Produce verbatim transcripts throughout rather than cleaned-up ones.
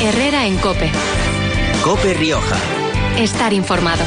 Herrera en COPE. COPE Rioja. Estar informado.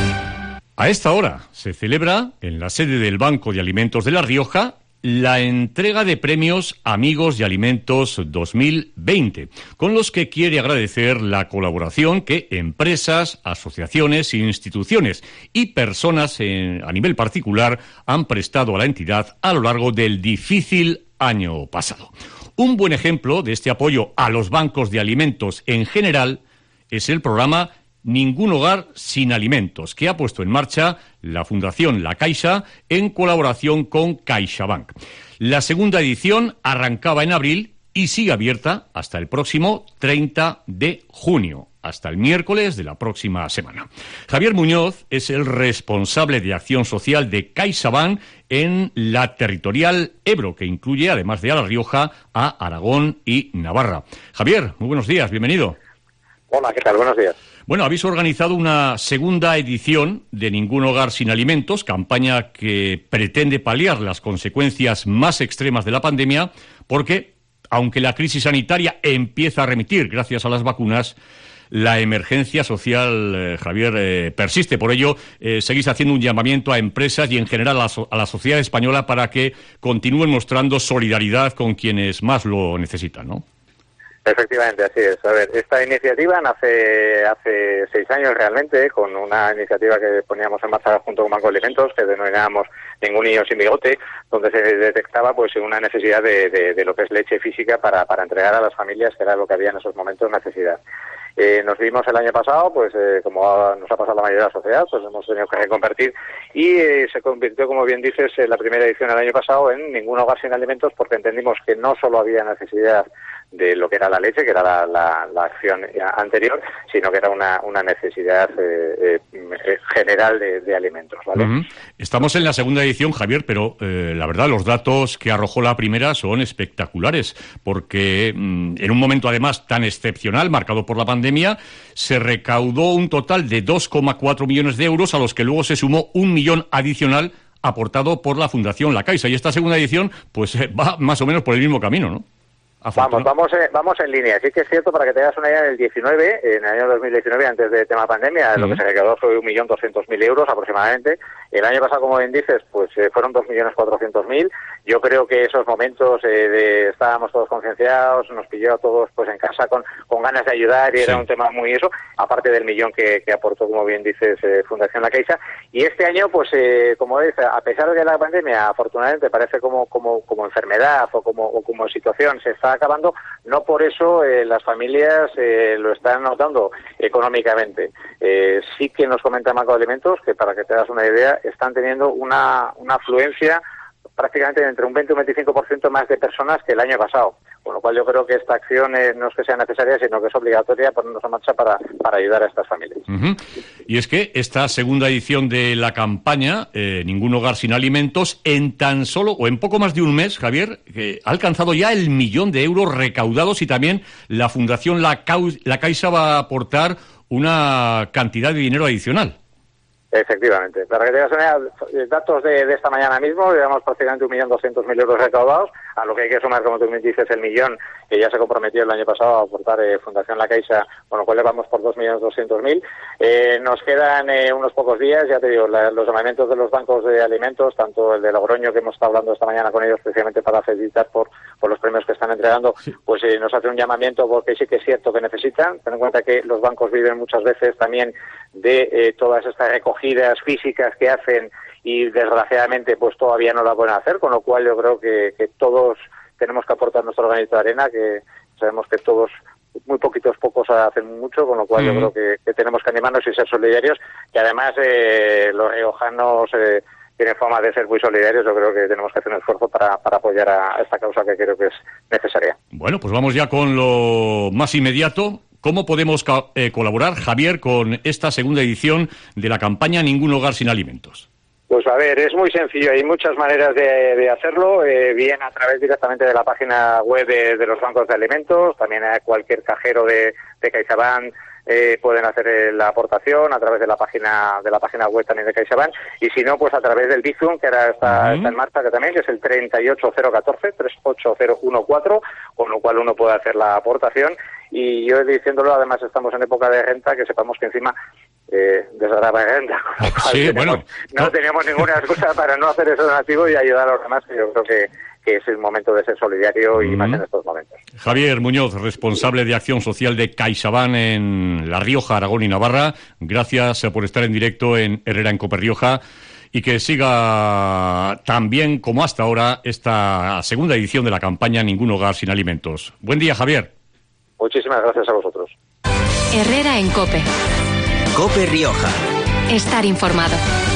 A esta hora se celebra, en la sede del Banco de Alimentos de La Rioja, la entrega de premios Amigos de Alimentos dos mil veinte, con los que quiere agradecer la colaboración que empresas, asociaciones, instituciones y personas en, a nivel particular han prestado a la entidad a lo largo del difícil año pasado. Un buen ejemplo de este apoyo a los bancos de alimentos en general es el programa Ningún Hogar Sin Alimentos, que ha puesto en marcha la Fundación La Caixa en colaboración con CaixaBank. La segunda edición arrancaba en abril y sigue abierta hasta el próximo treinta de junio, hasta el miércoles de la próxima semana. Javier Muñoz es el responsable de acción social de CaixaBank en la territorial Ebro, que incluye, además de a La Rioja, a Aragón y Navarra. Javier, muy buenos días, bienvenido. Hola, ¿qué tal? Buenos días. Bueno, habéis organizado una segunda edición de Ningún Hogar Sin Alimentos, campaña que pretende paliar las consecuencias más extremas de la pandemia, porque, aunque la crisis sanitaria empieza a remitir gracias a las vacunas, la emergencia social, eh, Javier, eh, persiste. Por ello, eh, seguís haciendo un llamamiento a empresas y, en general, a la, so- a la sociedad española para que continúen mostrando solidaridad con quienes más lo necesitan, ¿no? Efectivamente, así es. A ver, esta iniciativa nace hace seis años realmente, con una iniciativa que poníamos en marcha junto con Banco de Alimentos, que denominábamos Ningún Niño Sin Bigote, donde se detectaba pues una necesidad de, de, de lo que es leche física para, para entregar a las familias, que era lo que había en esos momentos necesidad. Eh, nos vimos el año pasado, pues eh, como nos ha pasado la mayoría de la sociedad, pues hemos tenido que reconvertir y eh, se convirtió, como bien dices, en la primera edición el año pasado en Ningún Hogar Sin Alimentos, porque entendimos que no solo había necesidad de lo que era la leche, que era la, la, la acción anterior, sino que era una, una necesidad eh, eh, general de, de alimentos, ¿vale? Uh-huh. Estamos en la segunda edición, Javier, pero eh, la verdad, los datos que arrojó la primera son espectaculares, porque mm, en un momento además tan excepcional, marcado por la pandemia, se recaudó un total de dos coma cuatro millones de euros, a los que luego se sumó un millón adicional aportado por la Fundación La Caixa. Y esta segunda edición pues eh, va más o menos por el mismo camino, ¿no? Vamos, vamos, eh, vamos en línea. Sí que es cierto, para que te hagas una idea, en el diecinueve, en el año dos mil diecinueve, antes del tema pandemia, uh-huh. lo que se recaudó fue un millón doscientos mil euros aproximadamente. El año pasado, como bien dices, pues eh, fueron dos millones cuatrocientos mil. Yo creo que esos momentos eh, de estábamos todos concienciados, nos pilló a todos pues en casa con, con ganas de ayudar y sí. Era un tema muy eso, aparte del millón que, que aportó, como bien dices, eh, Fundación La Caixa. Y este año, pues eh, como ves, a pesar de que la pandemia, afortunadamente, parece como como como enfermedad o como o como situación se está acabando, no por eso eh, las familias eh, lo están notando económicamente. Eh, sí que nos comenta Banco de Alimentos que, para que te das una idea, están teniendo una, una afluencia prácticamente entre un veinte y un veinticinco por ciento más de personas que el año pasado. Con lo cual yo creo que esta acción eh, no es que sea necesaria, sino que es obligatoria ponernos en marcha para, para ayudar a estas familias. Uh-huh. Y es que esta segunda edición de la campaña, eh, Ningún Hogar Sin Alimentos, en tan solo, o en poco más de un mes, Javier, que ha alcanzado ya el millón de euros recaudados, y también la Fundación La, Cau- La Caixa va a aportar una cantidad de dinero adicional. Efectivamente. Para que tengas una idea, datos de, de esta mañana mismo, llevamos prácticamente un millón doscientos mil euros recaudados, a lo que hay que sumar, como tú me dices, el millón que ya se comprometió el año pasado a aportar eh, Fundación La Caixa, con lo cual le vamos por dos millones doscientos mil. Eh, nos quedan eh, unos pocos días, ya te digo, la, los llamamientos de los bancos de alimentos, tanto el de Logroño, que hemos estado hablando esta mañana con ellos precisamente para felicitar por, por los premios que están entregando, sí. pues eh, nos hace un llamamiento porque sí que es cierto que necesitan. Ten en cuenta que los bancos viven muchas veces también de eh, todas estas recogidas físicas que hacen y desgraciadamente pues todavía no la pueden hacer, con lo cual yo creo que, que todos tenemos que aportar nuestro granito de arena, que sabemos que todos, muy poquitos pocos hacen mucho, con lo cual mm. yo creo que, que tenemos que animarnos y ser solidarios, y además eh, los riojanos eh, tienen fama de ser muy solidarios. Yo creo que tenemos que hacer un esfuerzo para, para apoyar a esta causa, que creo que es necesaria. Bueno, pues vamos ya con lo más inmediato. ¿Cómo podemos co- eh, colaborar, Javier, con esta segunda edición de la campaña Ningún Hogar Sin Alimentos? Pues a ver, es muy sencillo, hay muchas maneras de, de hacerlo, eh, bien a través directamente de la página web de, de los bancos de alimentos, también a cualquier cajero de, de CaixaBank eh, pueden hacer eh, la aportación a través de la página de la página web también de CaixaBank, y si no, pues a través del Bizum, que ahora está, uh-huh. está en marcha, que también que es el treinta y ocho cero catorce, treinta y ocho cero catorce, con lo cual uno puede hacer la aportación. y yo diciéndolo, además estamos en época de renta, que sepamos que encima eh, desgrava de renta. Sí, tenemos, bueno. No, no teníamos ninguna excusa para no hacer ese donativo y ayudar a los demás, que yo creo que, que es el momento de ser solidario y mm. más en estos momentos. Javier Muñoz, responsable de Acción Social de CaixaBank en La Rioja, Aragón y Navarra, gracias por estar en directo en Herrera en Cope Rioja. Y que siga tan bien como hasta ahora esta segunda edición de la campaña Ningún Hogar Sin Alimentos. Buen día, Javier. Muchísimas gracias a vosotros. Herrera en Cope. Cope Rioja. Estar informado.